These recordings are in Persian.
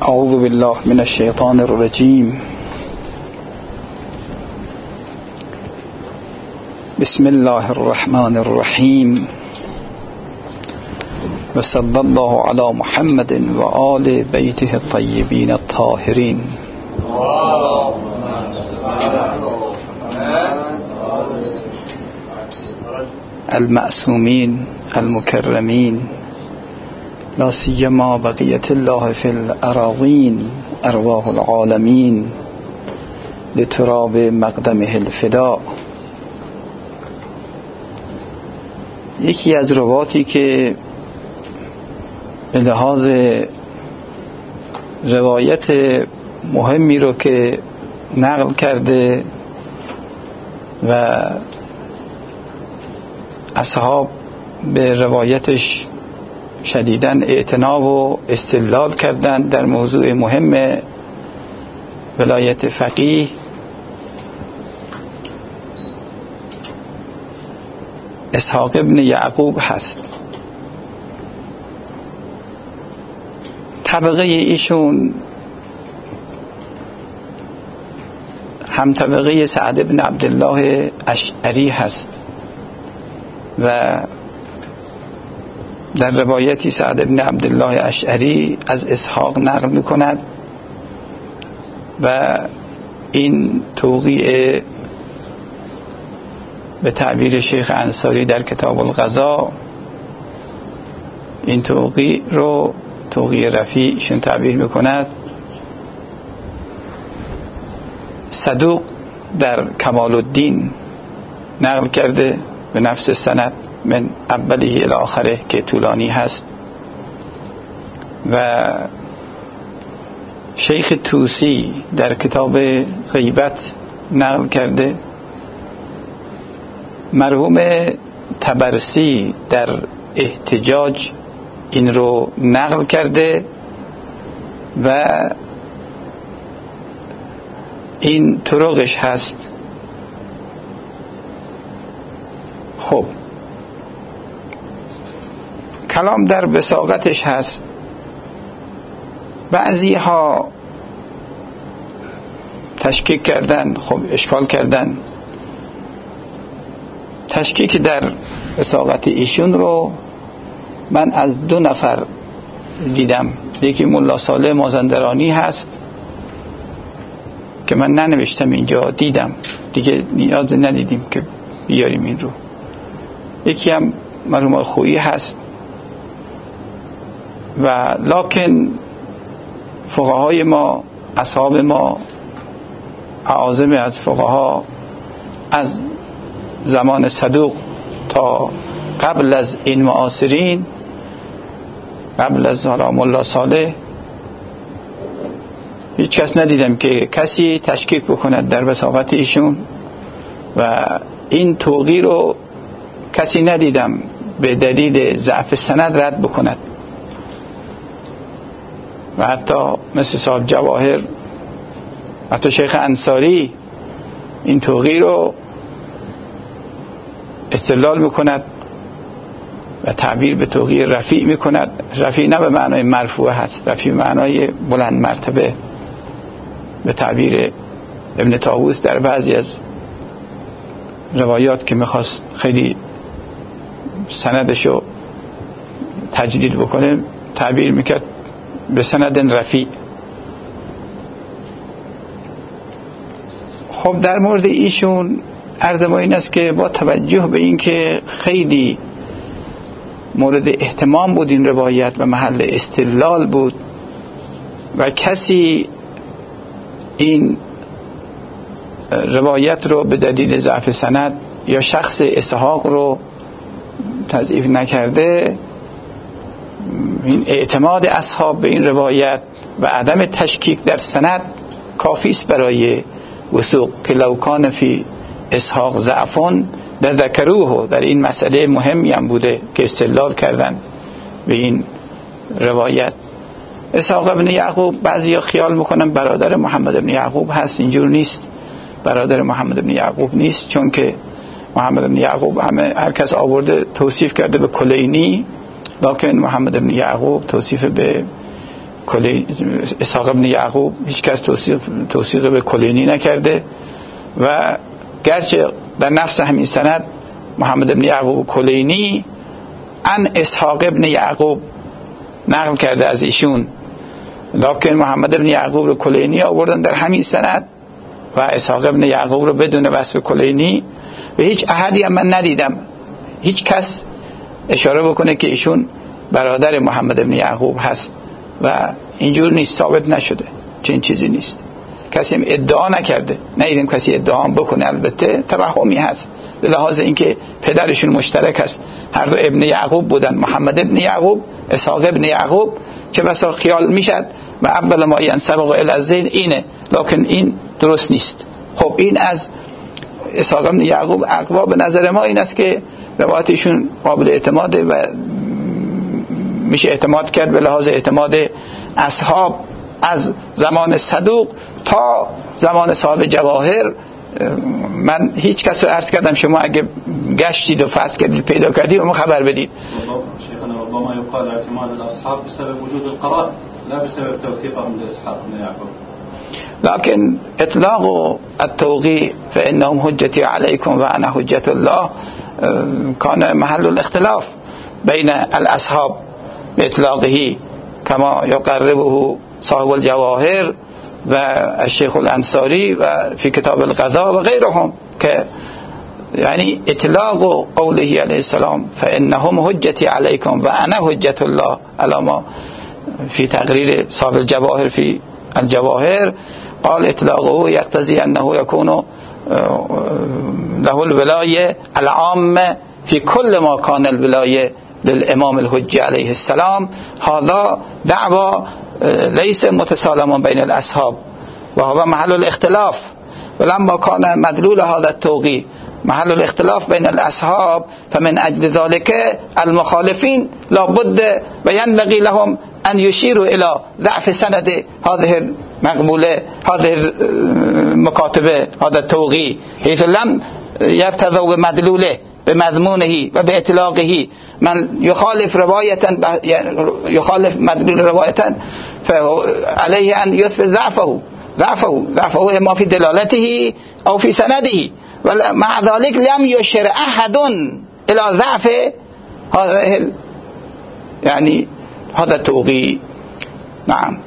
اعوذ بالله من الشیطان الرجیم. بسم الله الرحمن الرحیم و صلی الله علی محمد و آل بیته الطیبین الطاهرین المعصومین المکرمین، لا سیما بقیت الله فی الاراضین ارواح العالمین لتراب مقدمه الفداء. یکی از رواتی که به لحاظ روایت مهمی رو که نقل کرده و اصحاب به روایتش شدیداً اعتنا و استدلال کردن در موضوع مهم ولایت فقیه، اسحاق ابن یعقوب هست. طبقه ایشون هم طبقه سعد ابن عبدالله اشعری هست و در روایتی سعد ابن عبدالله اشعری از اسحاق نقل میکند و این توقیع به تعبیر شیخ انصاری در کتاب القضا، این توقیع رو توقیع رفیعشون تعبیر میکند. صدوق در کمال الدین نقل کرده به نفس سند من اوله الی آخره که طولانی هست و شیخ توسی در کتاب غیبت نقل کرده. مرحوم طبرسی در احتجاج این رو نقل کرده و این طرقش هست. خب کلام در وثاقتش هست. بعضی ها تشکیک کردن، خب اشکال کردن. تشکیک در وثاقت ایشون رو من از 2 نفر دیدم. یکی ملا صالح مازندرانی هست که من ننوشتم اینجا، دیدم دیگه، نیاز ندیدیم که بیاریم این رو. یکی هم مرحوم خویی هست و لکن فقهای ما، اصحاب ما، اعاظم از فقها از زمان صدوق تا قبل از این معاصرین، قبل از ملا صالح، هیچ کس ندیدم که کسی تشکیک بکند در وثاقت ایشون و این توقیع رو کسی ندیدم به دلیل ضعف سند رد بکند و حتی مثل صاحب جواهر، حتی شیخ انصاری این توقیع رو استدلال میکند و تعبیر به توقیع رفیع میکند. رفیع نه به معنای مرفوع هست، رفیع به معنای بلند مرتبه. به تعبیر ابن طاووس در بعضی از روایات که میخواست خیلی سندشو تجلیل بکنه تعبیر میکرد به سند رفیع. خب در مورد ایشون عرض ما این است که با توجه به این که خیلی مورد اهتمام بود این روایت و محل استدلال بود و کسی این روایت رو به دلیل ضعف سند یا شخص اسحاق رو تضعیف نکرده، این اعتماد اصحاب به این روایت و عدم تشکیک در سند کافی است برای وثوق که لو کان فی اسحاق ضعفون لذکروه. در این مسئله مهمی هم بوده که استدلال کردن به این روایت. اسحاق ابن یعقوب بعضیا خیال میکنن برادر محمد ابن یعقوب هست، اینجور نیست. برادر محمد ابن یعقوب نیست، چون که محمد ابن یعقوب هر کس آورده توصیف کرده به کلینی، لکن محمد ابن یعقوب توصیف به اسحاق ابن یعقوب هیچ کس توثیق به کلینی نکرده و گرچه در نفس همین سند محمد ابن یعقوب کلینی ان اسحاق ابن یعقوب نقل کرده از ایشون، لکن محمد ابن یعقوب رو کلینی آوردن در همین سند و اسحاق ابن یعقوب رو بدون وصف کلینی. و هیچ احدی هم من ندیدم هیچ کس اشاره بکنه که ایشون برادر محمد ابن یعقوب هست و اینجور نیست، ثابت نشده، چنین چیزی نیست، کسی هم ادعا نکرده، ندیدیم کسی ادعا هم بکنه. البته توهمی هست به لحاظ اینکه پدرشون مشترک هست، هر دو ابن یعقوب بودن، محمد ابن یعقوب، اسحاق ابن یعقوب، که بسا خیال میشد و اول ما ینسبق الی الذین اینه، لکن این درست نیست. خب این از اسحاق ابن یعقوب اقوا به نظر ما این است که روایتشون قابل اعتماده و میشه اعتماد کرد به لحاظ اعتماد اصحاب از زمان صدوق تا زمان صاحب جواهر. من هیچ کس رو عرض کردم شما اگه گشتید و فحص کردید پیدا کردید اما خبر بدید. شيخنا ربما يقال اعتماد الاصحاب بسبب وجود القرائن لا بسبب توثيقهم لاسحاق بن يعقوب، لكن اطلاق التوقيع فانهم حجتي عليكم وانا حجة الله كان محل الاختلاف بين الاصحاب باطلاقه كما يقربه صاحب الجواهر و الشيخ الانصاری و في كتاب القضاء و غيرهم، که يعني اطلاق قوله عليه السلام فانهم حجتي عليكم وانا حجة الله على ما في تقرير صاحب الجواهر في الجواهر قال اطلاقه يقتضي انه يكون له الولاية العامة في كل ما كان الولاية للامام الحجة عليه السلام. هذا دعوى ليس متسالما بين الاصحاب وهو محل الاختلاف، ولما كان مدلول هذا التوقيع محل الاختلاف بين الاصحاب فمن اجل ذلك المخالفين لابد وينبغي لهم ان يشيروا الى ضعف سند هذه المقبوله، هذه المكاتبه، هذا التوقيع، حيث لم يرتضوا بمدلوله بمضمونه وباطلاقه. من يخالف رواية يخالف مدلول رواية فعليه أن يثبت ضعفه إما في دلالته أو في سنده، ومع ذلك لم يشر أحد إلى ضعف هذا يعني هذا التوقيع. نعم،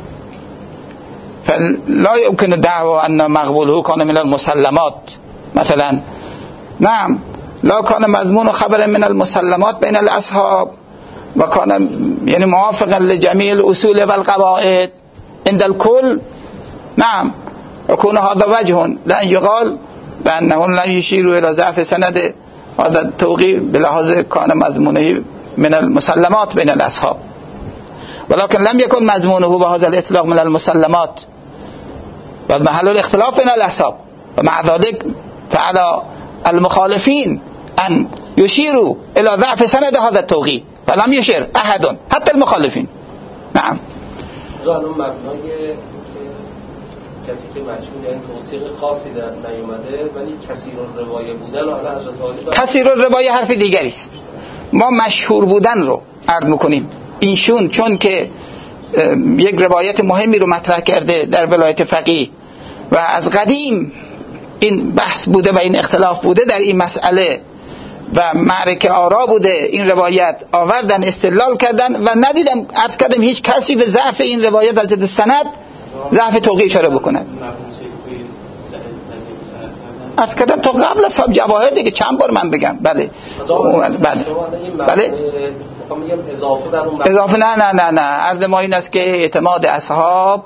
فلا يمكن الدعوة أن مقبوله كان من المسلمات مثلا. نعم، لا كان مضمون خبر من المسلمات بين الأصحاب وكان يعني موافقا لجميع الأصول والقواعد عند الكل. نعم، يكون هذا وجه لأن يقال بأنهم لا يشيروا إلى ضعف سند هذا التوقيع بلحاظ كان مضمونه من المسلمات بين الأصحاب، ولكن لم يكن مضمونه بهذا الإطلاق من المسلمات والمحل الاختلاف بين الأصحاب، ومع ذلك فعلى المخالفين أن يشيروا إلى ضعف سند هذا التوقيع فلم يشير أحد حتى المخالفين. نعم. جانم مبنای کسی که مجهول این توصیق خاصی در نیومده ولی کثیر الروایه بودن و حالا حضرت واجب کثیر الروایه حرف دیگری است. ما مشهور بودن رو عرض میکنیم. اینشون چون که یک روایت مهمی رو مطرح کرده در ولایت فقیه و از قدیم این بحث بوده و این اختلاف بوده در این مسئله و معرکه آرا بوده، این روایت آوردن استدلال کردن و ندیدم عرض کردم هیچ کسی به ضعف این روایت از جهت سند ضعف توقیع اشاره بکنه. عرض کردم تا قبل از صاحب جواهر دیگه چند بار من بگم. بله اضافه نه عرض ما این است که اعتماد اصحاب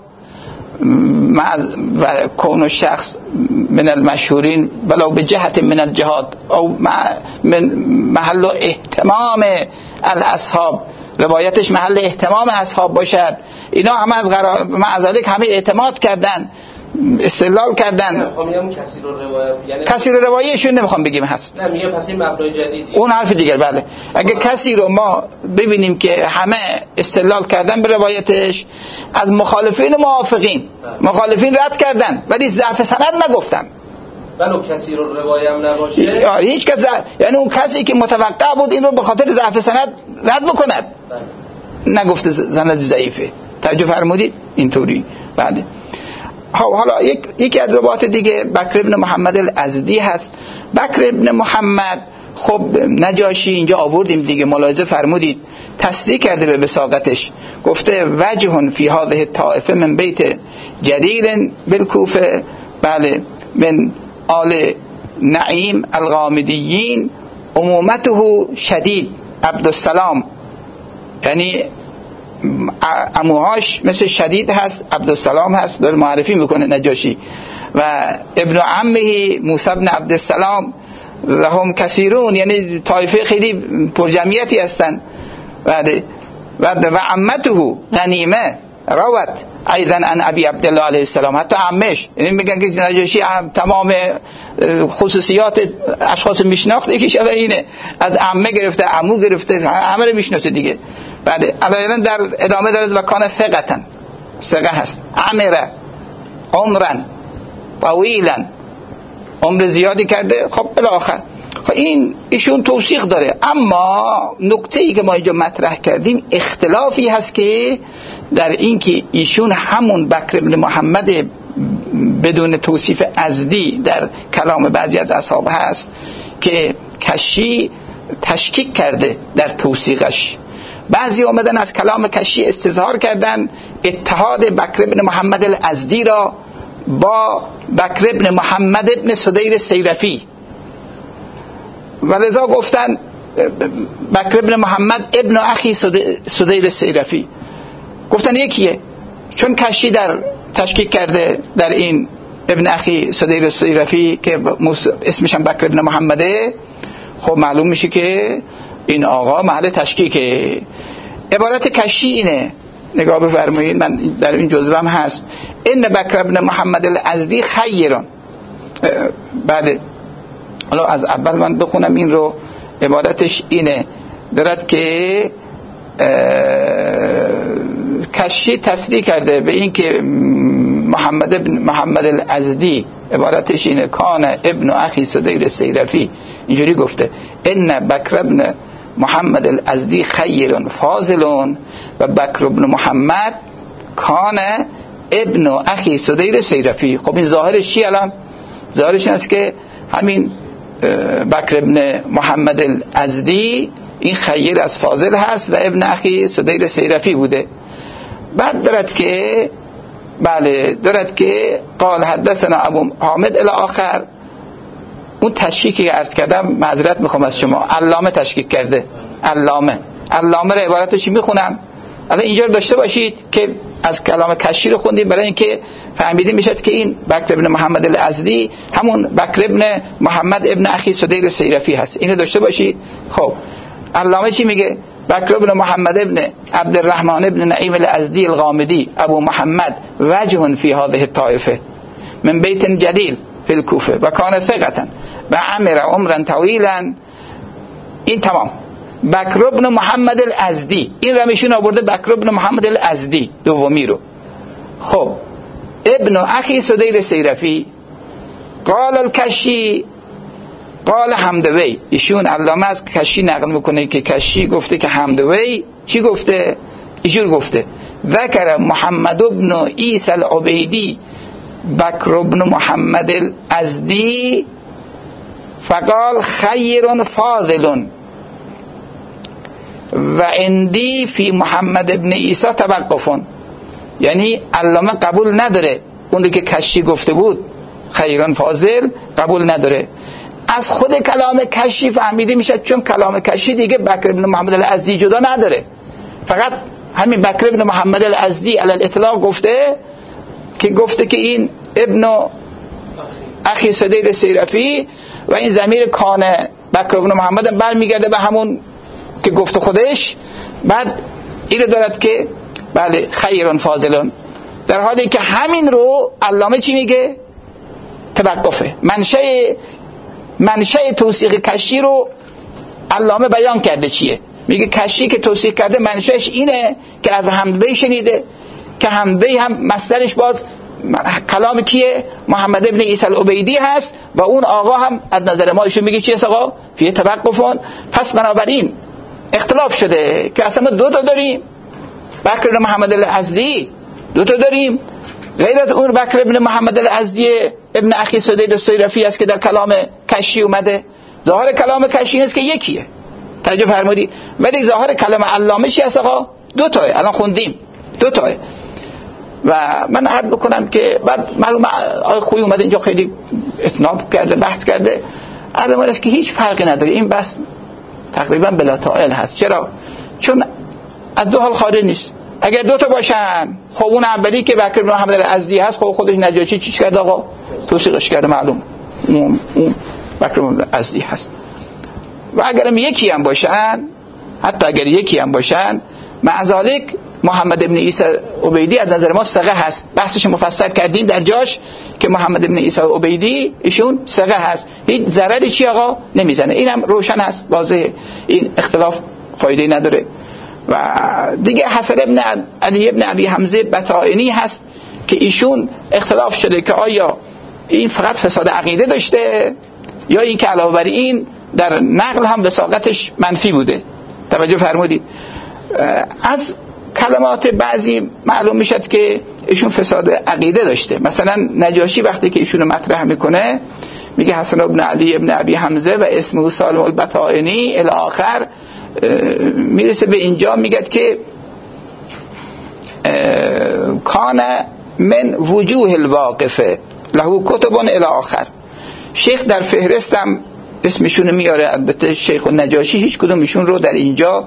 و کون شخص من المشهورین ولو به جهت من الجهاد او من محل اهتمام الاصحاب، روایتش محل اهتمام اصحاب باشد، اینا همه از معذالک همه اعتماد کردن، استدلال کردن. کسی رو روایهشون نمیخوام بگیم هست، نه میگه پس این مبنای جدیدی اون حرف دیگر. بله اگه کسی رو ما ببینیم که همه استدلال کردن به روایتش از مخالفین و موافقین، مخالفین رد کردن ولی ضعف سند نگفتن، ولو کسی رو روایه هم نباشه هیچ کس یعنی اون کسی که متوقع بود این رو به خاطر ضعف سند رد بکند نگفته سند ضعیفه، توجه فرمودید اینطوری. بله. حالا یکی از روایات دیگه بکر ابن محمد الازدی هست. بکر ابن محمد خب نجاشی اینجا آوردیم دیگه، ملاحظه فرمودید تصدیق کرده به وثاقتش، گفته وجه فی هذه الطائفه من بیت جلیل بالکوفه، بله، من آل نعیم الغامدیین، عمومته شدید عبدالسلام، یعنی عموهاش مثل شدید هست، عبدالسلام هست، داره معرفی میکنه نجاشی. و ابن عمه موسی بن عبدالسلام لهم کثیرون، یعنی طایفه خیلی پرجمعیتی هستند. و عمته غنیمه روت ایضا عن ابی عبدالله علیه السلام، حتی عمش، یعنی میگن که نجاشی تمام خصوصیات اشخاص میشناخت، یکیش اینه، از عمه گرفته، عمو گرفته، همه رو میشناسه دیگه. بعد الان در ادامه داره و کان ثقتن، ثقه هست، عمره عمرن طویلا، عمر زیادی کرده. خب بالاخره خب ایشون توثیق داره. اما نکته ای که ما اینجا مطرح کردیم اختلافی هست که در این که ایشون همون بکر ابن محمد بدون توصیف ازدی در کلام بعضی از اصحاب هست که کشی تشکیک کرده در توثیقش. بعضی اومدن از کلام کشی استظهار کردن اتحاد بکر ابن محمد الازدی را با بکر ابن محمد ابن سدیر سیرفی، و لذا گفتن بکر ابن محمد ابن اخی سدیر سیرفی، گفتن یکیه، چون کشی در تشکیک کرده در این ابن اخی سدیر سیرفی که اسمش هم بکر ابن محمده. خب معلوم میشه که این آقا محل تشکیکه. عبارت کشی اینه، نگاه بفرمایید، من در این جزوم هست، ان بکر ابن محمد الازدی خیرون. بعد حالا از اول من بخونم این رو. عبارتش اینه، دارد که کشی تصدیق کرده به این که محمد الازدی، عبارتش اینه، کان ابن اخی سدیر سیرفی، اینجوری گفته ان بکر ابن محمد الازدی خیر فاضل و بکر ابن محمد کان ابن اخی سدیر سیرفی. خب این ظاهرش چی الان؟ ظاهرش این است که همین بکر ابن محمد الازدی این خیر از فاضل هست و ابن اخی سدیر سیرفی بوده. بعد دارد که بله، دارد که قال حدثنا ابو حامد الی آخر. اون تشکیکی که عرض کردم، معذرت میخوام از شما، علامه تشکیک کرده. علامه رو عبارتش میخونم. الان اینجا رو داشته باشید که از کلام کشی رو خوندیم برای اینکه فهمیدیم میشد که این بکر ابن محمد الازدی همون بکر ابن محمد ابن اخی سدیر سیرفی هست. اینو داشته باشید. خب علامه چی میگه؟ بکر ابن محمد ابن عبدالرحمن ابن نعیم الازدی الغامدی ابو محمد وجه فی هذه الطائفه من بیت جلیل فی الکوفه و کان ثقة و عمر عمرا طویلا. این تمام. بکر ابن محمد الازدی، این رمیشون آورده بکر ابن محمد الازدی دومی رو. خب ابن اخی سدیر سیرفی قال الکشی قال حمدوی. ایشون علامه از کشی نقل میکنه که کشی گفته که حمدوی چی گفته؟ ایشون گفته ذکر محمد ابن عیسی العبیدی بکر ابن محمد الازدی فقال خیر فاضل و عندی فی محمد ابن عیسی توقفون. یعنی علامه قبول نداره اون رو که کشی گفته بود خیران فاضل، قبول نداره. از خود کلام کشی فهمیده میشه، چون کلام کشی دیگه بکر ابن محمد الازدی جدا نداره، فقط همین بکر ابن محمد الازدی علی الاطلاق گفته که این ابن اخی سدیر سیرفی و این ضمیر کان بکر ابن محمد برمیگرده به همون که گفته خودش. بعد اینو دارد که بله خیرون فاضلون، در حالی که همین رو علامه چی میگه؟ توقفه. منشأ توثیق کشی رو علامه بیان کرده چیه؟ میگه کشی که توثیق کرده منشأش اینه که از حمدوی شنیده، که حمدوی هم مصدرش باز کلام کیه؟ محمد ابن عیسی العبیدی هست و اون آقا هم از نظر ما ایشون میگه چیه آقا؟ فیه توقفون. پس بنابراین اختلاف شده که اصلا ما دو تا داریم، بکر بن محمد الازدی دو تا داریم، غیر از اون بکر بن محمد الازدی ابن اخی سدید الصیرفی است که در کلام کشی اومده. ظاهر کلام کشی است که یکیه، توجه فرمودی، ولی ظاهر کلام علامه چی است آقا؟ دو تاه، الان خوندیم دو تاه. و من عرض بکنم که بعد معلومه آقای خویی اومده اینجا خیلی اتناب کرده، بحث کرده، عرض است که هیچ فرقی نداره، این بس تقریبا بلا طائل هست. چرا؟ چون از دو حال خارج نیست. اگر دو تا باشن، خب اون اولی که بکر بن محمد الازدی هست، خب خودش نجاشی چی کرده آقا؟ توثیقش کرده، معلوم اون بکر بن الازدی هست. و اگرم یکی هم باشن، حتی اگر یکی هم باشن، معذالک محمد ابن عیسی عبیدی از نظر ما ثقه هست. بحثش مفصل کردیم در جاش که محمد ابن عیسی عبیدی ایشون ثقه هست، هیچ ضرری چی آقا نمیزنه. اینم روشن هست، واضحه، این اختلاف فایده نداره. و دیگه حسن ابن علی ابن ابی حمزه بطائنی هست که ایشون اختلاف شده که آیا این فقط فساد عقیده داشته یا این که علاوه بر این در نقل هم وثاقتش منفی بوده. توجه فرمودید؟ از کلمات بعضی معلوم میشد که ایشون فساد عقیده داشته. مثلا نجاشی وقتی که ایشون مطرح میکنه میگه حسن ابن علی ابن ابی حمزه و اسمه سالم البطائنی الی آخر، میرسه به اینجا میگه که کان من وجوه الواقفه له کتب الی آخر. شیخ در فهرستم اسمشون میاره، البته شیخ و نجاشی هیچ کدوم ایشون رو در اینجا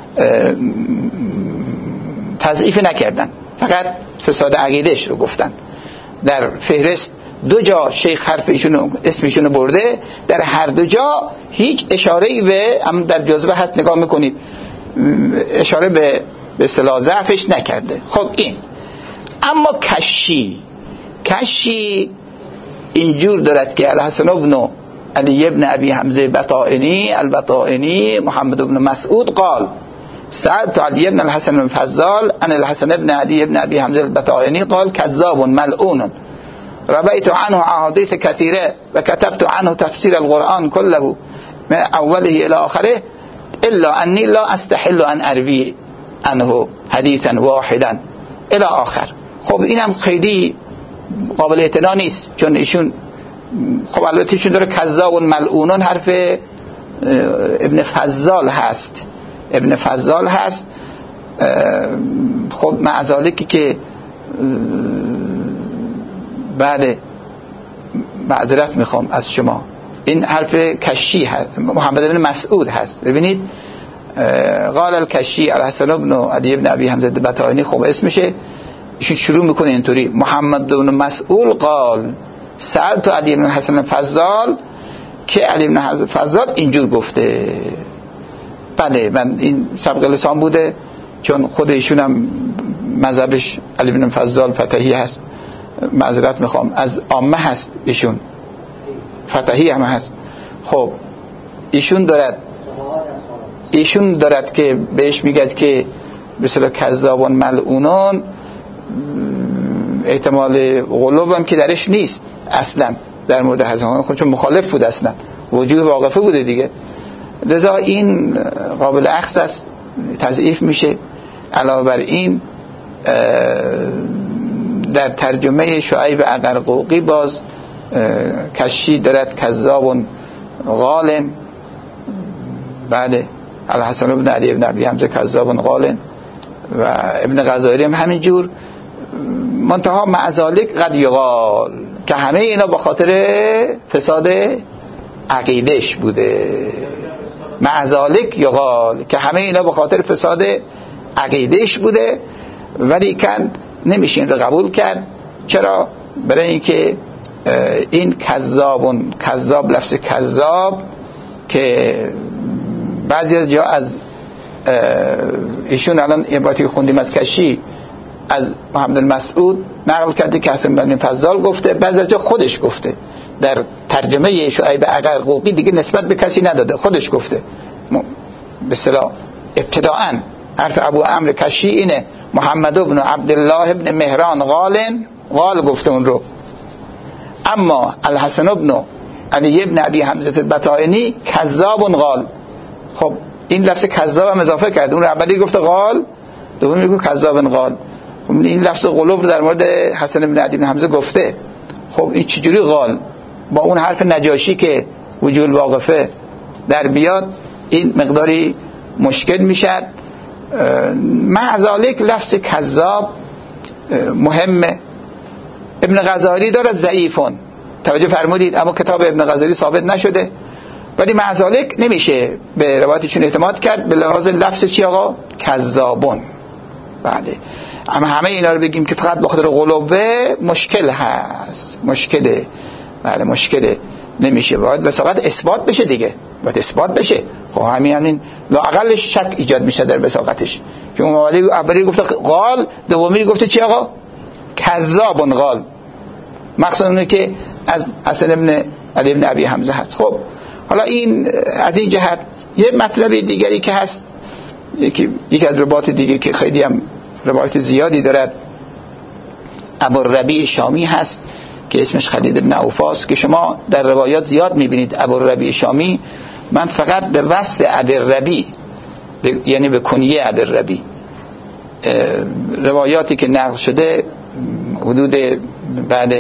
تضعیف نکردن، فقط فساد عقیدهش رو گفتن. در فهرست دو جا شیخ حرف ایشون اسمشون برده، در هر دو جا هیچ اشاره‌ای به، هم در جزوه هست نگاه میکنید، اشاره به اصطلاح ضعفش نکرده. خب این اما کشی اینجور دارد که الحسن ابن علی ابن ابی حمزه بطائنی البطائنی محمد بن مسعود قال سألت علی ابن الحسن بن فضال عن الحسن ابن علی ابن ابی حمزه البطائنی قال كذاب ملعون ربيت عنه احاديث كثيره وكتبت عنه تفسير القرآن كله من اوله الى آخره الا اني لا استحل ان اروي عنه حديثا واحدا الى آخر. خب اینم خیلی قابل اعتنا نیست، چون ایشون خب البته ایشون داره کذاب و ملعونون حرف ابن فضال هست. خب معذالکی که بعد معذرت میخوام از شما، این حرف کشی هست، محمد بن مسعود هست. ببینید قال الکشی الحسن ابن علی ابن ابی حمزه بطائنی، خب اسمشه، ایشون شروع میکنه اینطوری محمد بن مسعود قال سألت علی بن الحسن فضال، که علی بن الحسن فضال اینجور گفته. بله، من این سبق لسان بوده، چون خود ایشون هم مذهبش علی بن فضال فتحی هست، معذرت میخوام، از عامه هست، ایشون فتحی هم هست. خب ایشون دارد که بهش میگد که مثلا کذابون ملعونون، احتمال غلوب هم که درش نیست اصلا در مورد حضرت، خود چون مخالف بود، اصلا وجوه واقفه بوده دیگه، لذا این قابل اخذ است، تضعیف میشه. علاوه بر این در ترجمه شعیب اقرقوقی باز کشی دارد کذاب غالن، بعد الحسن ابن علی ابن ابی حمزه کذاب غالن، و ابن غزالی هم همینجور. منتها معذالک قد یقال، که همه اینا به خاطر فساد عقیدهش بوده. معذالک یقال که همه اینا به خاطر فساد عقیدهش بوده، ولی کن نمیشه این رو قبول کرد. چرا؟ برای اینکه این کذاب لفظ کذاب که بعضی از جا از ایشون الان عبارتی خوندیم از کشی از محمد مسعود نقل کرده که حسن بن فضال گفته، بعضی از جا خودش گفته. در ترجمه شعیب اقرقوقی دیگه نسبت به کسی نداده، خودش گفته. به اصطلاح ابتداءً حرف ابو عمرو کشی اینه محمد ابن عبدالله ابن مهران غال گفته اون رو، اما الحسن ابن علی ابن ابی حمزه البطائنی کذاب غال. خب این لفظ کذاب هم اضافه کرده، اون رو اولی گفته غال، دومی میگه کذاب قال. این لفظ قلوب رو در مورد حسن بن عدی بن حمزه گفته. خب این چجوری قال با اون حرف نجاشی که وجوه الواقفه در بیاد این مقداری مشکل میشد. مع ذالک لفظ کذاب مهمه. ابن غزالی دارد ضعیفون، توجه فرمودید، اما کتاب ابن غزالی ثابت نشده، ولی مع ذالک نمیشه به روایتشون اعتماد کرد به لحاظ لفظ چی آقا؟ کذابون. بله، اما همه اینا رو بگیم که فقط به خاطر قلوبه مشکل هست، مشکله. بله مشکله، نمیشه، باید وثاقت اثبات بشه دیگه، باید اثبات بشه. خب همین لااقلش شک ایجاد میشه در وثاقتش، که اون اولی گفته قال، دومی گفته چی آقا؟ کذابون قال، مقصود اینه که از حسن ابن علی ابن ابی حمزه هست. خب حالا این از این جهت. یه مطلب دیگری که هست، یکی از روایات دیگه که خیلی هم روایت زیادی دارد، ابوالربیع شامی هست که اسمش خالد ابن اوفاس، که شما در روایات زیاد میبینید ابوالربیع شامی. من فقط به وصف ابوالربیع، یعنی به کنیه ابوالربیع، روایاتی که نقل شده حدود بعد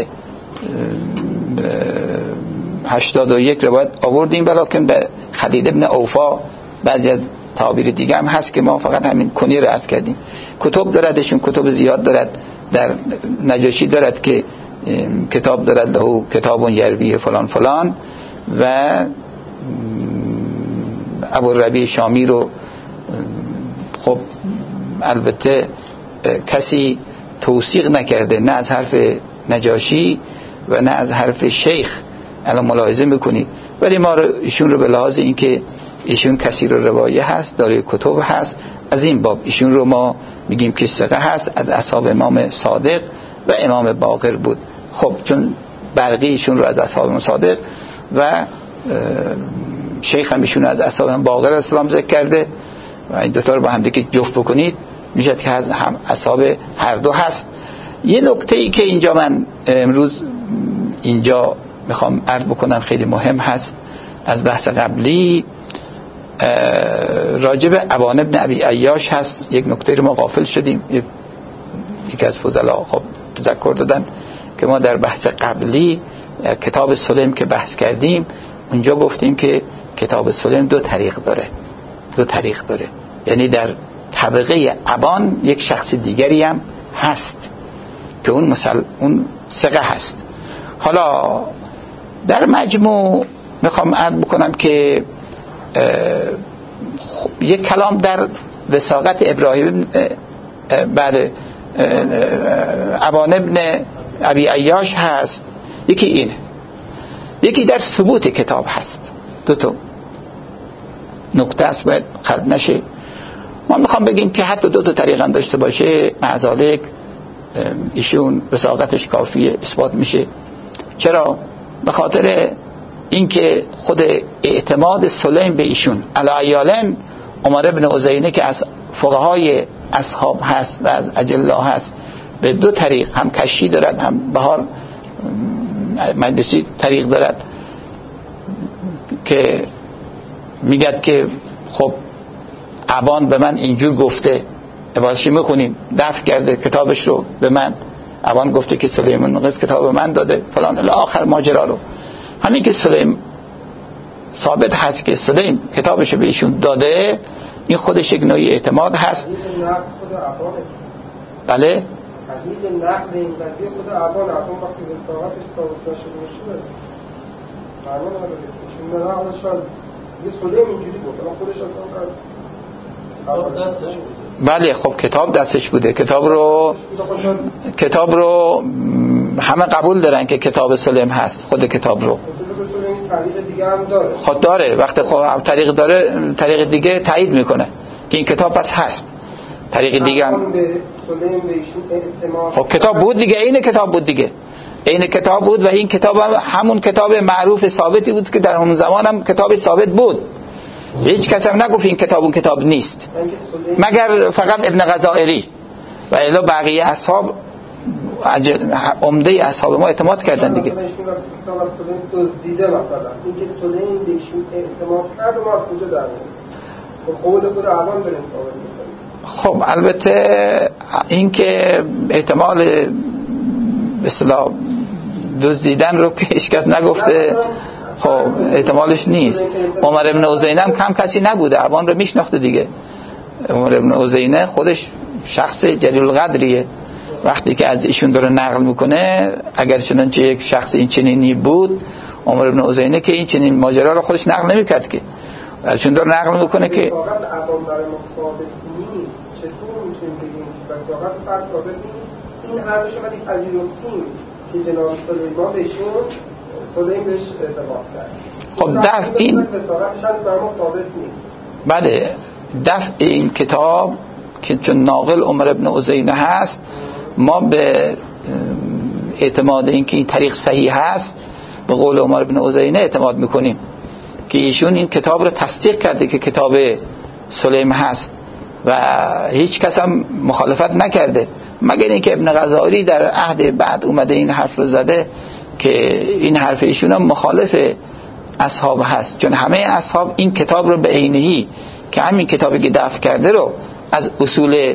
81 روایت آوردیم، ولیکن به خالد ابن اوفا بعضی از تعابیر دیگه هم هست که ما فقط همین کنیه رو عرض کردیم. کتب داردشون، کتب زیاد دارد، در نجاشی دارد که کتاب دارد له کتاب یروی فلان فلان، و ابوالربیع شامی رو خب البته کسی توثیق نکرده، نه از حرف نجاشی و نه از حرف شیخ، الان ملاحظه میکنید، ولی ما ایشون رو به لحاظ اینکه ایشون کثیر روایه هست، داره کتب هست، از این باب ایشون رو ما میگیم که ثقه هست، از اصحاب امام صادق و امام باقر بود. خب چون برقی ایشون رو از اصحاب امام صادق و شیخ هم ایشون از اصحاب امام باقر اسلام ذکر کرده، و این دوتا رو با هم دیگه جفت بکنید میشه که از هم اصحاب هر دو هست. یه نکته ای که اینجا من امروز اینجا میخوام عرض بکنم خیلی مهم هست از بحث قبلی، راجب ابان ابن ابی عیاش هست. یک نکته رو ما غافل شدیم، یکی از فضلا خب تذکر دادن که ما در بحث قبلی در کتاب سلم که بحث کردیم اونجا گفتیم که کتاب سلم دو طریق داره، یعنی در طبقه ابان یک شخص دیگری هم هست که اون ثقه هست. حالا در مجموع میخوام عرض بکنم که یک کلام در وثاقت ابراهیم بعد ابان ابن ابی عیاش هست، یکی اینه، یکی در ثبوت کتاب هست. دو تا نکته است باید خلط نشه. ما میخوام بگیم که حتی دو تا طریق هم داشته باشه معذالک ایشون وثاقتش کافیه، اثبات میشه. چرا؟ به خاطر اینکه خود اعتماد سلیم به ایشون علیالن عمر ابن عزینه که از فقهای اصحاب هست و از اجلا هست به دو طریق، هم کشی دارد هم بهار مجلسی طریق دارد، که میگد که خب ابان به من اینجور گفته، عبارتشی میخونیم، دفع کرده کتابش رو به من، ابان گفته که سلیمان نقص کتاب به من داده فلان الی آخر ماجرا رو. همین که سلیم ثابت هست که سلیم کتابش به ایشون داده، این خودش یک نوعی اعتماد هست. بله تحلیل نقل این قضیه خود ابان وقتی وثاقتش ثابت نشده باشه معلومه چون نقلش از یه سلیم اینجوری بود، اما خودش اصلا دستش بود. بله خب کتاب دستش بوده، کتاب رو همه قبول دارن که کتاب سلیم هست، خود کتاب رو طریق دیگه هم داره. خود داره، وقتی خب طریق داره طریق دیگه تایید میکنه که این کتاب پس هست. طریق دیگه هم خب کتاب بود دیگه، این کتاب بود دیگه، این کتاب بود و این کتاب هم همون کتاب معروف ثابتی بود که در اون زمان هم کتاب ثابت بود. هیچ کس هم نگفت این کتاب اون کتاب نیست مگر فقط ابن غزائری و الا بقیه اصحاب عمده اصحاب ما اعتماد کردن دیگه. کتاب از سلیم دزدیده مثلا اینکه سلیم بهشون اعتماد کرد و ما از کجا در میاریم؟ قول خود ابان داریم ثابت می‌کنیم. خب البته این که احتمال به اصطلاح دزدیدن رو که هیچکس نگفته، خب احتمالش نیست. عمر ابن عزینه هم کم کسی نبوده، ابان رو میشناخته دیگه. عمر ابن عزینه خودش شخص جلیل القدریه، وقتی که از ایشون داره نقل میکنه اگر چنانچه یک شخص این چنینی بود، عمر ابن عزینه که این چنین ماجرا رو خودش نقل نمیکرد که، چون داره نقل میکنه که واقعا ابان برای ما ثابت نیست. چطور میتونیم بگیم که بساقت فرد ثابت نیست؟ این حرفش رو ولی پذیرفتیم که جناب سلیمان بهشون سلیم بهش اعتماد کرد. خب دفع این بساقتش هم برای ما ثابت نیست. بله، دفع این کتاب که چون ناقل عمر ابن عزینه هست، ما به اعتماد این که این طریق صحیح هست به قول عمر ابن عزینه اعتماد میکنیم که ایشون این کتاب رو تصدیق کرده که کتاب سلیم هست و هیچ کس هم مخالفت نکرده، مگر اینکه ابن غزالی در عهد بعد اومده این حرف رو زده که این حرف ایشون هم مخالف اصحاب هست، چون همه اصحاب این کتاب رو به عینه‌ای که همین کتابی که دفع کرده رو از اصول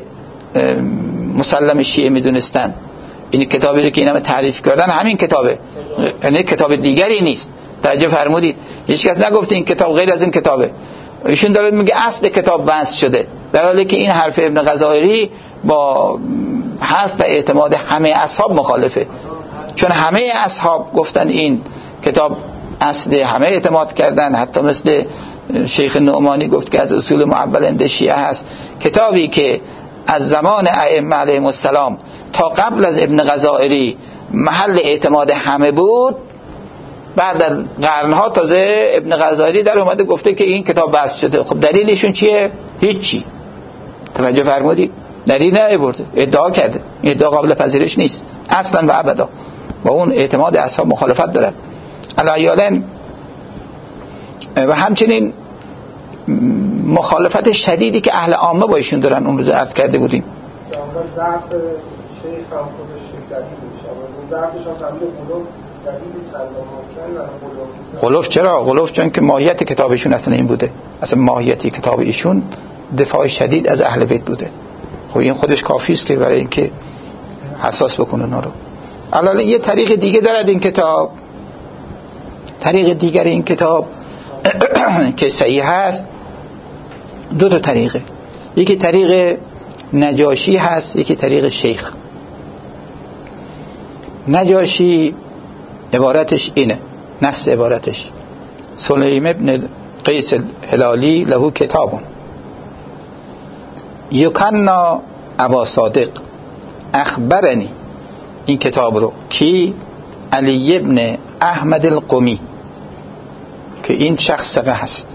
مسلم شیعه میدونستن. این کتابی رو که اینا تعریف کردن همین کتابه، یعنی کتاب دیگری نیست. توجه فرمودید؟ هیچ کس نگفته این کتاب غیر از این کتابه. ایشون داره میگه اصل کتاب وضع شده، در حالی که این حرف ابن غزالی با حرف و اعتماد همه اصحاب مخالفه، چون همه اصحاب گفتن این کتاب اصل، همه اعتماد کردن، حتی مثل شیخ نعمانی گفت که از اصول معول عند شیعه هست، کتابی که از زمان ائمه علیهم السلام تا قبل از ابن غزالی محل اعتماد همه بود، بعد از قرنها تازه ابن غزالی در اومده گفته که این کتاب بحث شده. خب دلیلشون چیه؟ هیچی. توجه فرمودید؟ دلیل نمی‌برده، ادعا کرده. این ادعا قابل پذیرش نیست اصلا و ابدا، با اون اعتماد اصحاب مخالفت دارد. علیالاً و همچنین مخالفت شدیدی که اهل عامه با ایشون دارن اون روز عرض کرده بودیم. ضعف شیخ هم خودش دلیل میشه، اما ضعفش هم همین دلیل چند ممکن. غلوف چرا؟ غلوف چون که ماهیت کتابشون اصلا این بوده، اصلا ماهیت کتاب ایشون دفاع شدید از اهل بیت بوده. خب این خودش کافی است که برای اینکه حساس بکنه اونا رو. الان یه طریق دیگه دارد این کتاب، طریق دیگر این کتاب که صحیح هست، دو تا طریقه، یکی طریق نجاشی هست، یکی طریق شیخ. نجاشی عبارتش اینه، نص عبارتش: سلیم ابن قیس الهلالی له کتاب یکنا ابا صادق اخبرنی. این کتاب رو کی؟ علی ابن احمد القمی که این شخص ثقه هست.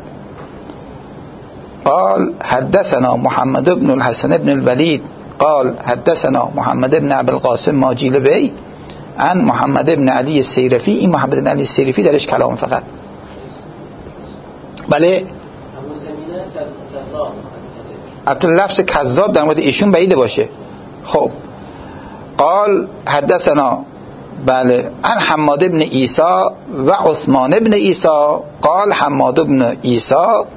قال حدثنا محمد بن الحسن بن الولید قال حدثنا محمد بن ابي القاسم ماجلبی عن محمد بن علی السیرفی. این محمد بن علی السیرفی درش کلام فقط. بله البته لفظ کذاب در مورد ایشون بعیده باشه. خب قال حدثنا بله عن حماد بن عیسی و عثمان بن عیسی قال حماد بن عیسی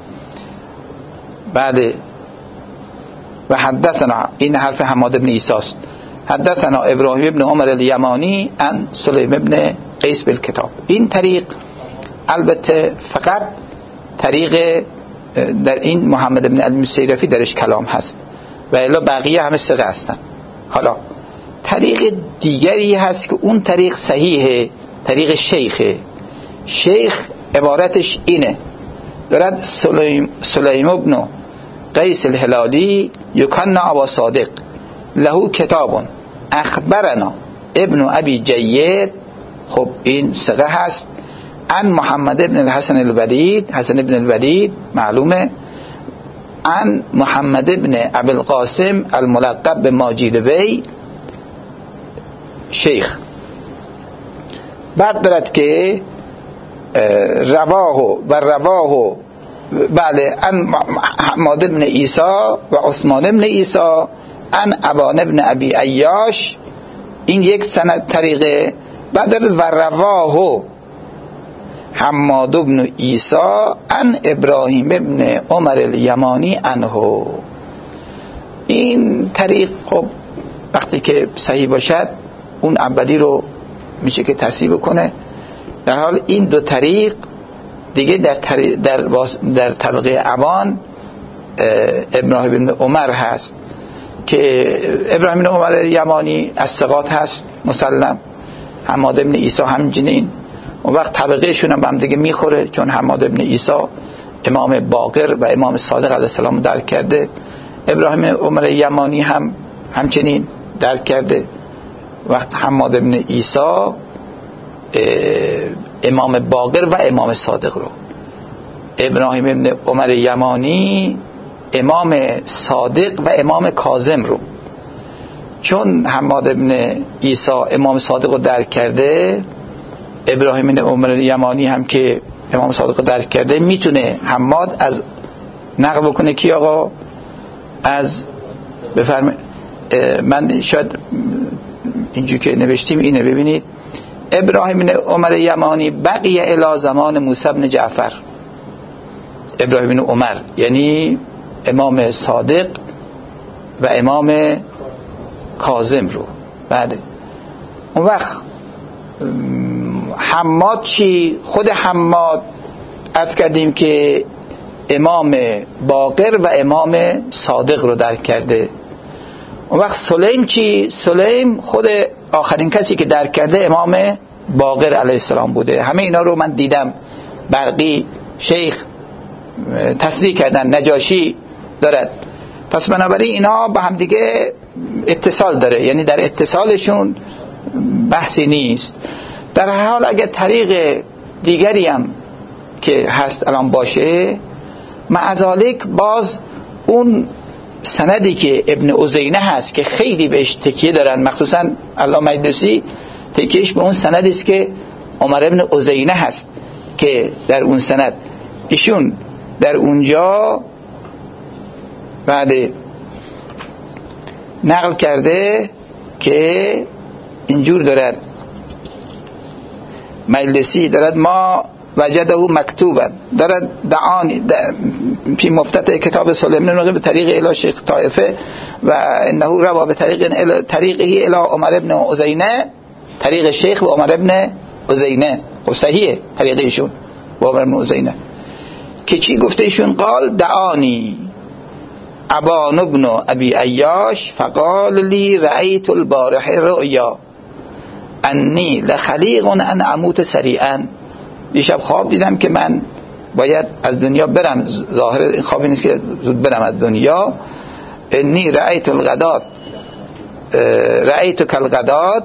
بله و حدثنا، این حرف حماد بن عیسی است، حدثنا ابراهیم بن عمر الیمانی عن سلیم بن قیس بالکتاب. این طریق البته فقط طریق در این محمد بن علی السیرفی درش کلام هست و الا بقیه همه ثقه هستن. حالا طریق دیگری هست که اون طریق صحیحه، طریق شیخه. شیخ عبارتش اینه، دارد سلیم ابن قیس الهلالی یکن ابا صادق له کتاب اخبرنا ابن ابی جید. خب این ثقه هست. عن محمد ابن الحسن الولید، حسن ابن الولید معلومه، عن محمد ابن ابی القاسم الملقب به ماجلبی شیخ. بعد دارد که رواه بله عن حماد ابن عیسی و عثمان ابن عیسی عن ابان ابن ابی عیاش. این یک سند طریقه. بعد دارد و رواه حماد ابن عیسی عن ابراهیم ابن عمر الیمانی عنه. این طریق خب وقتی که صحیح باشد اون اولی رو میشه که تصحیح کنه. در حال این دو طریق دیگه در طبقه عوان ابراهیم بن عمر هست که ابراهیم بن عمر یمانی از ثقات هست مسلم، حماد بن عیسی همچنین. اون وقت طبقه شون هم دیگه میخوره، چون حماد بن عیسی امام باقر و امام صادق علیه السلام درک کرده، ابراهیم بن عمر یمانی هم همچنین درک کرده. وقت حماد بن عیسی امام باقر و امام صادق رو، ابراهیم بن عمر یمانی امام صادق و امام کاظم رو. چون حماد بن عیسی امام صادق رو درک کرده، ابراهیم بن عمر یمانی هم که امام صادق رو درک کرده، میتونه حماد از نقل بکنه کی آقا؟ از بفرمایید. من شاید اینجوری که نوشتیم اینه ببینید، ابراهیم بن عمر یمانی بقی الی زمان موسی بن جعفر. ابراهیم بن عمر یعنی امام صادق و امام کاظم رو. بله. اون وقت حماد چی؟ خود حماد عرض کردیم که امام باقر و امام صادق رو درک کرده. اون وقت سلیم چی؟ سلیم خود آخرین کسی که درک کرده امام باقر علیه السلام بوده. همه اینا رو من دیدم، برقی، شیخ تصریح کردن، نجاشی دارد. پس بنابراین اینا با هم دیگه اتصال داره، یعنی در اتصالشون بحثی نیست. در هر حال اگر طریق دیگری هم که هست الان باشه، معذالک باز اون سندی که ابن عزینه هست که خیلی بهش تکیه دارن، مخصوصا علامه مجلسی تکیهش به اون سندی است که عمر ابن عزینه هست که در اون سند ایشون در اونجا بعد نقل کرده که اینجور دارد مجلسی دارد ما وجده مکتوبا دارد دعانی فی مفتتح کتاب سلیمان نقی به طریق الی شیخ طائفه و انه روا به طریقه الی عمر ابن عزینه، طریق شیخ و عمر ابن عزینه. خب صحیحه طریقه ایشون و عمر ابن عزینه که چی گفته ایشون؟ قال دعانی ابان ابن ابی عیاش فقال لی رأیت البارح رؤیا انی لخلیق ان اموت سریعا. دیشب خواب دیدم که من باید از دنیا برم، ظاهر این خوابی نیست که زود برم از دنیا. انی رأیت الغدات رأیت کالغدات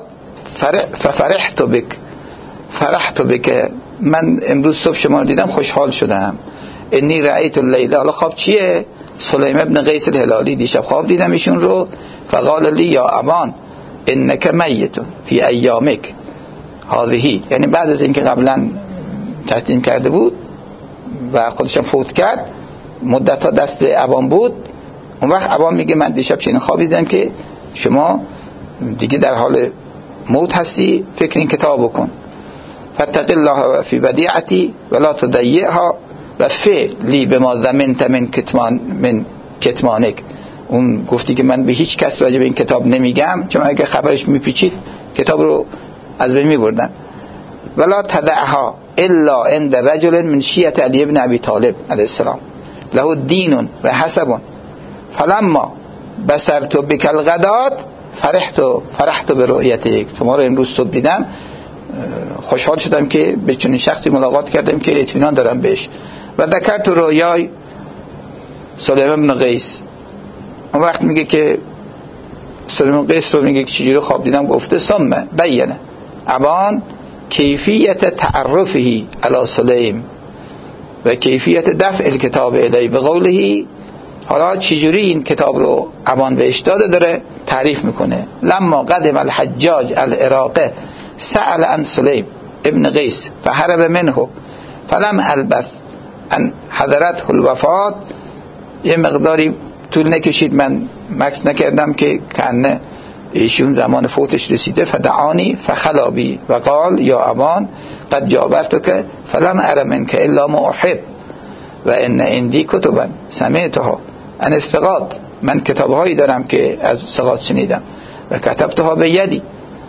فرحت بک من امروز صبح شما رو دیدم خوشحال شدم. انی رأیت اللیله، حالا خواب چیه؟ سلیم ابن قیس الهلالی دیشب خواب دیدم ایشون رو. فقال لی یا ابان انک میت فی ایامک هذه، یعنی بعد از اینکه قبلا تحتیم کرده بود و خودشم فوت کرد، مدت ها دست ابان بود. اون وقت ابان میگه من دیشب چنین خوابی دیدم که شما دیگه در حال موت هستی، فکر این کتاب بکن. فاتق الله فی ودیعتی ولا تضیعها و فعلی بما ضمنت من کتمانک. اون گفتی که من به هیچ کس راجع به این کتاب نمیگم، چون اگه خبرش میپیچید کتاب رو از بین میبردن. ولا تدعها الا عند رجل من شیعه علی ابن ابی طالب علیه السلام له دین و حسب فلما بصرت بک الغدات فرحت به رؤیتک. شما رو امروز صبح دیدم، خوشحال شدم که به چنین شخصی ملاقات کردم که اطمینان دارم بهش. و ذکرت رویای سلیمان بن قیس. اون وقت میگه که سلیمان قیس رو میگه که چجوری خواب دیدم، گفته ثم بینه ابان کیفیت تعرفه علی سلیم و کیفیت دفع الکتاب الی به قوله. حالا چجوری این کتاب رو ابان بهش داده داره تعریف میکنه. لما قدم الحجاج العراق سأل عن سلیم ابن قیس فهرب منه فلم البث ان حضرته الوفات. یه مقداری طول نکشید، من مکث نکردم که کنه ایشون زمان فوتش رسیده. فدعانی فخلابی و قال یا ابان قد جابرتک فلم ار منک الا ما احب و ان عندی کتبا سمعتها ان الثقات من کتابهایی دارم که از ثقات شنیدم و کتبتها به یدی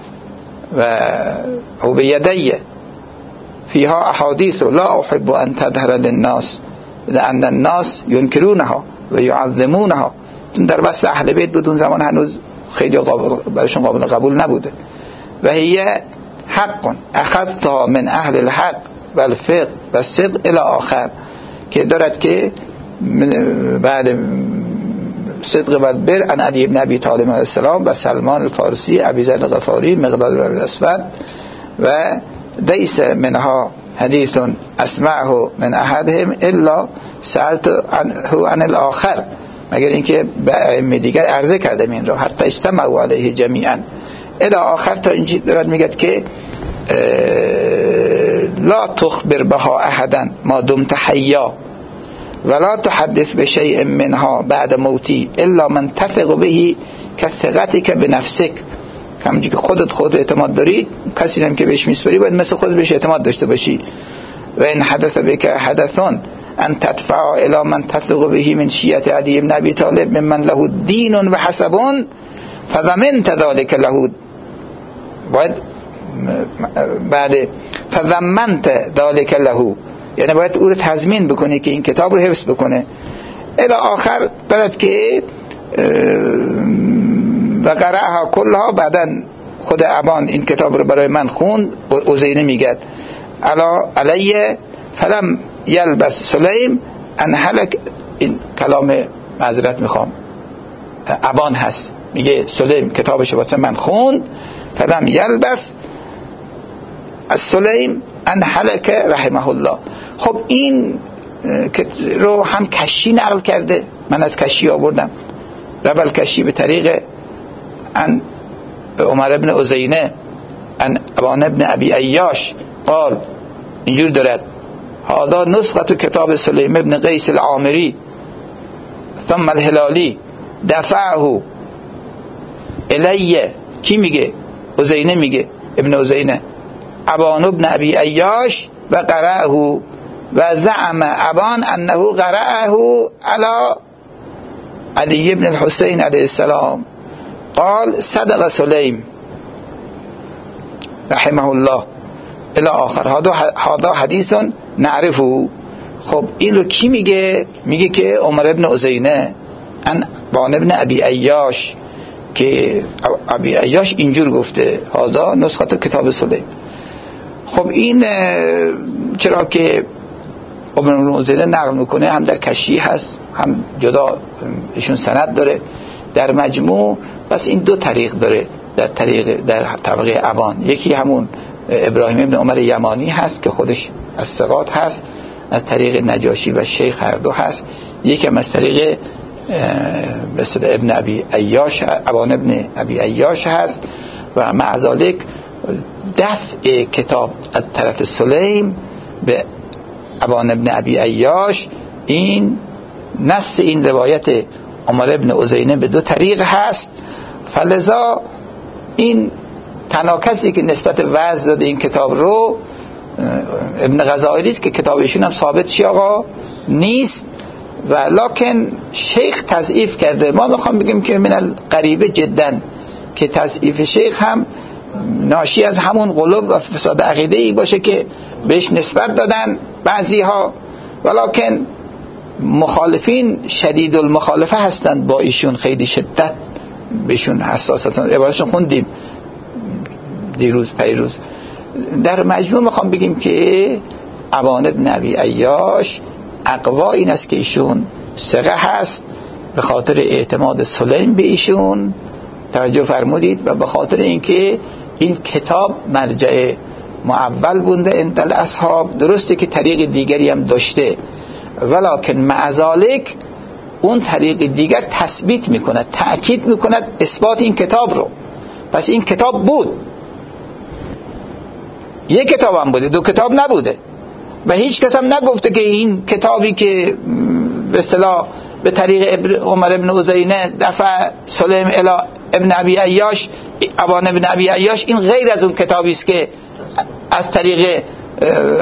او به یدی فیها احادیث لا احب ان تظهر للناس لان الناس ينكرونها و يعظمونها. در وصل اهل بیت بود اون زمان هنوز خیلی برایشون قابل قبول نبوده. و هی حق اخذتها من اهل الحق و الفقه و الصدق الى آخر، که دارد که بعد صدق و البر عن علی بن ابی طالب علیه السلام و سلمان الفارسی ابی ذر الغفاری مقداد بن الاسود و لیس منها حدیث اسمعه من احدهم الا سألت عنه عن الاخر، مگر اینکه به ائمه دیگر عرضه کردم این را حتی اجتمعوا علیه جمیعا الی آخر، تا اینجا دارد میگه که لا تخبر بها احدا ما دمت حیا ولا تحدث بشيء منها بعد موتی الا من تثق به كثقتك بنفسك. همونجوری که خود اعتماد داری، کسی هم که بهش میسپری باید مثل خود بهش اعتماد داشته باشی. و ان حدث بك حدث ان تدفع الى من تثق به من شیعة علی بن ابی طالب ممن له دین و حسب فضمنت ذلك له، باید بعد فضمنت ذلك له یعنی باید او رو تضمین بکنی که این کتاب رو حفظ بکنه. الی آخر دارد که و قرأها کلها، بعدا خود ابان این کتاب رو برای من خوند. عزینه میگه علیه فلم یلبس سلیم ان هلک، این کلام معذرت میخوام ابان هست، میگه سلیم کتابش واسه من خوند فلم یلبس از سلیم ان هلک رحمه الله. خب این رو هم کشی نقل کرده، من از کشی آوردم، ربل کشی به طریق ان عمر ابن عزینه ان ابان ابن ابی عیاش قال، اینجور دارد هذا نسخة کتاب سلیم ابن قیس العامری ثم الهلالی دفعه الیه. کی میگه؟ عزینه میگه، ابن عزینه ابان ابن ابی عیاش و قرأه و زعم ابان انه قرأه علی علی ابن الحسین علیه السلام قال صدق سلیم رحمه الله الی آخر هذا حدیث نعرفه. خب این رو کی میگه؟ میگه که عمر ابن عزینه ان ابان ابن ابی عیاش، که ابی عیاش اینجور گفته هذا نسخه کتاب سلیم. خب این چرا که ابن عزینه نقل میکنه هم در کشی هست هم جدا ایشون سند داره در مجموع، بس این دو طریق داره در طبقه ابان. یکی همون ابراهیم ابن عمر یمانی هست که خودش از ثقات هست، از طریق نجاشی و شیخ هر دو هست. یکی هم از طریق مثل ابن ابی عیاش، ابان ابن ابی عیاش هست. و مع ذلك دفع کتاب از طرف سلیم به ابان ابن ابی عیاش، این نص این روایت عمر ابن عزینه به دو طریق هست. فلذا این تناکسی که نسبت وضع داده این کتاب رو ابن غزائلی است که کتابشون هم ثابت چی آقا نیست، و لکن شیخ تضعیف کرده. ما میخوام بگیم که من الغریبه جدا که تضعیف شیخ هم ناشی از همون قلوب و فساد عقیده‌ای باشه که بهش نسبت دادن بعضی ها، ولکن مخالفین شدید المخالفه هستند با ایشون، خیلی شدت بهشون حساسیت. عبارتشون خوندیم پیروز. در مجموع میخوام بگیم که ابان ابن ابی عیاش اقوا این است که ایشون ثقه هست به خاطر اعتماد سلیم به ایشون، توجه فرمودید، و به خاطر اینکه این کتاب مرجع معول بوده عند الاصحاب. درسته که طریق دیگری هم داشته، ولکن مع ذلک اون طریق دیگر تثبیت میکند، تأکید میکند اثبات این کتاب رو. پس این کتاب بود، یک کتاب هم بوده، دو کتاب نبوده، و هیچ کس هم نگفته که این کتابی که به اصطلاح به طریق عمر ابن عزینه دفع سلیم الی ابن ابی عیاش، ابان ابن ابی عیاش، این غیر از اون کتابی است که از طریق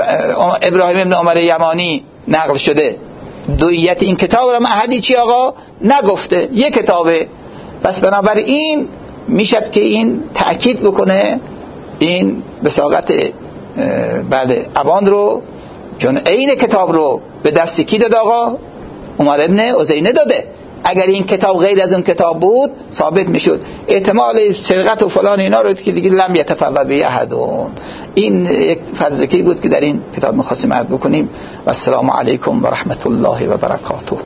ابراهیم ابن عمر یمانی نقل شده. دویت این کتاب را معهدی چی آقا؟ نگفته، یک کتابه. پس بنابراین میشد که این تأکید بکنه این بساقت بعد ابان رو، چون عین کتاب رو به دست کی داد آقا؟ عمر ابن عزینه داده. اگر این کتاب غیر از اون کتاب بود ثابت میشد. احتمال سرقت و فلان اینا رو که دیگه لم یتفوه به احدون. این یک فرضیه‌ای بود که در این کتاب می‌خواستیم عرض بکنیم. و السلام علیکم و رحمت الله و برکاته.